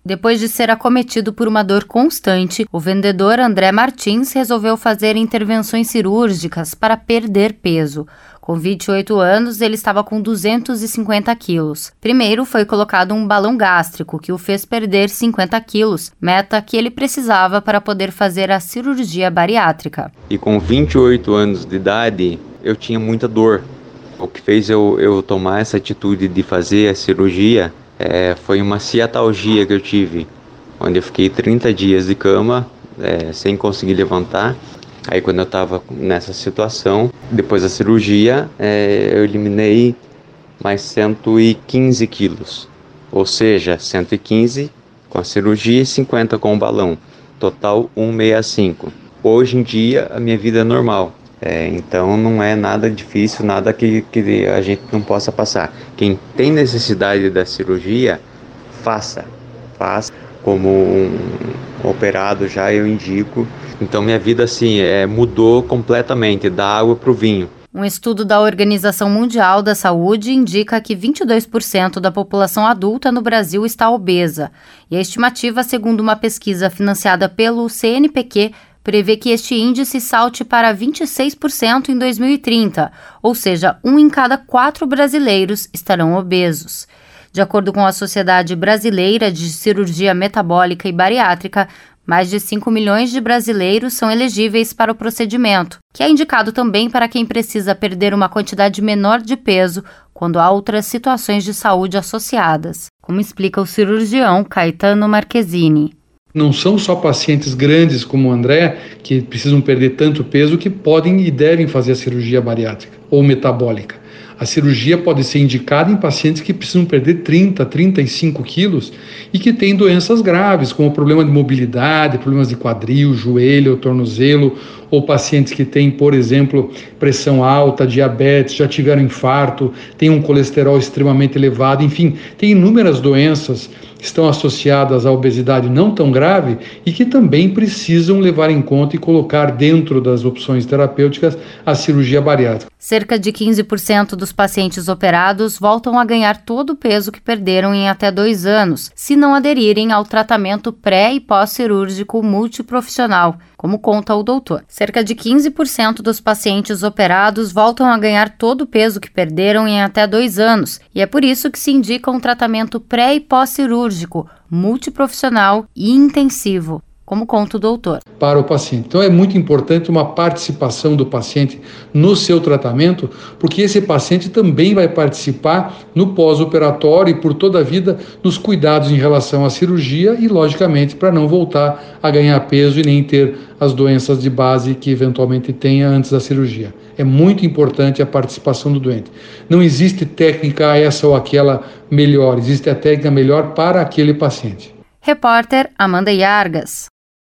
Depois de ser acometido por uma dor constante, o vendedor André Martins resolveu fazer intervenções cirúrgicas para perder peso. Com 28 anos, ele estava com 250 quilos. Primeiro foi colocado um balão gástrico, que o fez perder 50 quilos, meta que ele precisava para poder fazer a cirurgia bariátrica. E com 28 anos de idade, eu tinha muita dor. O que fez eu tomar essa atitude de fazer a cirurgia foi uma ciatalgia que eu tive, onde eu fiquei 30 dias de cama, sem conseguir levantar. Aí quando eu estava nessa situação, depois da cirurgia, eu eliminei mais 115 quilos. Ou seja, 115 com a cirurgia e 50 com o balão. Total 165. Hoje em dia a minha vida é normal. Então não é nada difícil, nada que a gente não possa passar. Quem tem necessidade da cirurgia, faça. Como um operado já eu indico. Então minha vida assim mudou completamente, da água para o vinho. Um estudo da Organização Mundial da Saúde indica que 22% da população adulta no Brasil está obesa. E a estimativa, segundo uma pesquisa financiada pelo CNPq, prevê que este índice salte para 26% em 2030, ou seja, 1 em cada 4 brasileiros estarão obesos. De acordo com a Sociedade Brasileira de Cirurgia Metabólica e Bariátrica, mais de 5 milhões de brasileiros são elegíveis para o procedimento, que é indicado também para quem precisa perder uma quantidade menor de peso quando há outras situações de saúde associadas, como explica o cirurgião Caetano Marchesini. Não são só pacientes grandes como o André, que precisam perder tanto peso, que podem e devem fazer a cirurgia bariátrica ou metabólica. A cirurgia pode ser indicada em pacientes que precisam perder 30, 35 quilos e que têm doenças graves, como problema de mobilidade, problemas de quadril, joelho, tornozelo, ou pacientes que têm, por exemplo, pressão alta, diabetes, já tiveram infarto, têm um colesterol extremamente elevado, enfim, tem inúmeras doenças que estão associadas à obesidade não tão grave e que também precisam levar em conta e colocar dentro das opções terapêuticas a cirurgia bariátrica. Cerca de 15% dos pacientes operados voltam a ganhar todo o peso que perderam em até 2 anos, se não aderirem ao tratamento pré- e pós-cirúrgico multiprofissional, como conta o doutor. Cerca de 15% dos pacientes operados voltam a ganhar todo o peso que perderam em até 2 anos, e é por isso que se indica um tratamento pré- e pós-cirúrgico multiprofissional e intensivo, como conta o doutor. Para o paciente. Então é muito importante uma participação do paciente no seu tratamento, porque esse paciente também vai participar no pós-operatório e por toda a vida nos cuidados em relação à cirurgia e, logicamente, para não voltar a ganhar peso e nem ter as doenças de base que eventualmente tenha antes da cirurgia. É muito importante a participação do doente. Não existe técnica essa ou aquela melhor, existe a técnica melhor para aquele paciente. Repórter Amanda Yargas.